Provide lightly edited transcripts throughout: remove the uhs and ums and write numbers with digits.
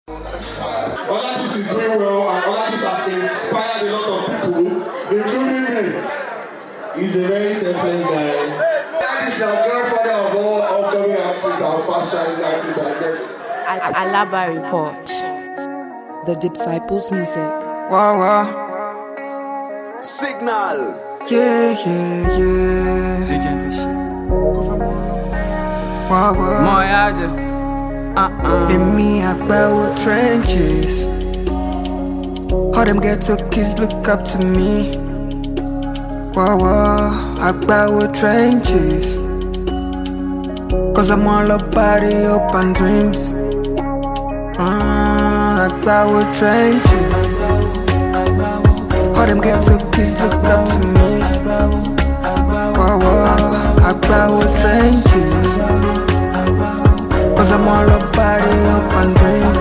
Olakis is doing well, and Olakis has inspired a lot of people, including me. He's a very selfless guy. Olakis is the grandfather of all upcoming artists and fast-rising artists like this. Alaba Report. The Disciples Music. Wow, wow. Signal. Yeah. Wow, wow. Moyaje. In me, I bow trenches. All them ghetto kids look up to me. Wow, wow. I bow trenches. Cause I'm all about the open dreams. I bow trenches. All them ghetto kids look up to me. Wow, wow. I bow trenches. Cause I'm all about the open dreams.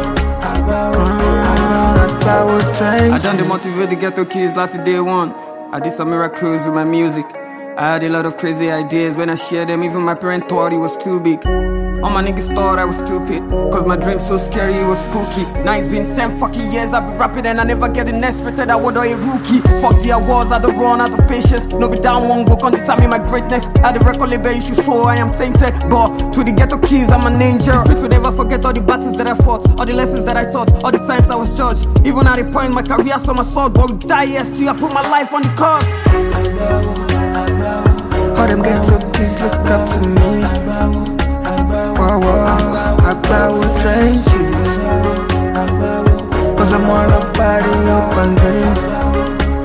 I done the motivate the ghetto kids like day one. I did some miracles with my music. I had a lot of crazy ideas. When I shared them, even my parents thought it was too big. All my niggas thought I was stupid, cause my dream's so scary, it was spooky. Now it's been 10 fucking years I've been rapping and I never get the next rated. I was a rookie. Fuck the awards, I don't run out of patience. No be down one go, can't tell me my greatness. I the record label issue, so I am sainted. But to the ghetto kids, I'm an angel. The streets will never forget all the battles that I fought, all the lessons that I taught, all the times I was judged. Even at the point my career saw my sword, but we die yesterday, I put my life on the card. All them ghetto kids look up to me. Wow, wow, I bow trenches. Cause I'm all about the open dreams. I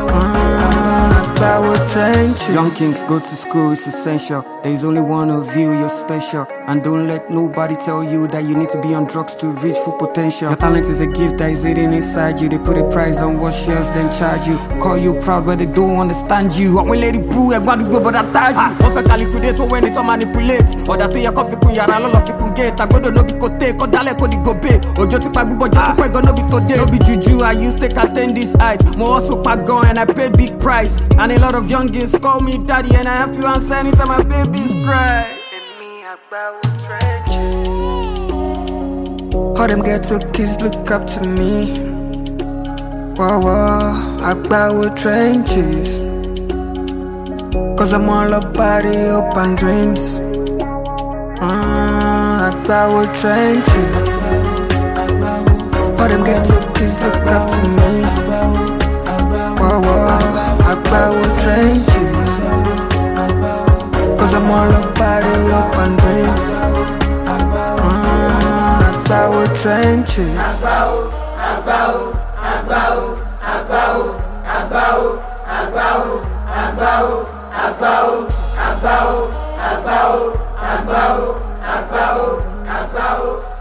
bow trenches. Young kings go to school, it's essential. There is only one of you, you're special. And don't let nobody tell you that you need to be on drugs to reach full potential. Your talent is a gift that is hidden inside you. They put a price on what's yours, then charge you. Call you proud but they don't understand you. I will let it brew, I want to go but I tag you. What's a liquidate when it's a manipulate? Or that way your coffee kun yara lolo fi kun gate. I go to no be kote, ko dale ko di go be. Ojo ti pagu bojo ti pego no be today. No be juju, I used to attain this height. Mo also pagon and I paid big price. And a lot of youngins call me daddy and I have to answer anytime my babies cry. All them ghetto kids look up to me. Wow, wow, I bow trenches. Cause I'm all about the open dreams. I bow trenches. All them ghetto kids look up to me. Wow, wow, I bow trenches. Cause I'm all about the open dreams. I bow trenches. I bow.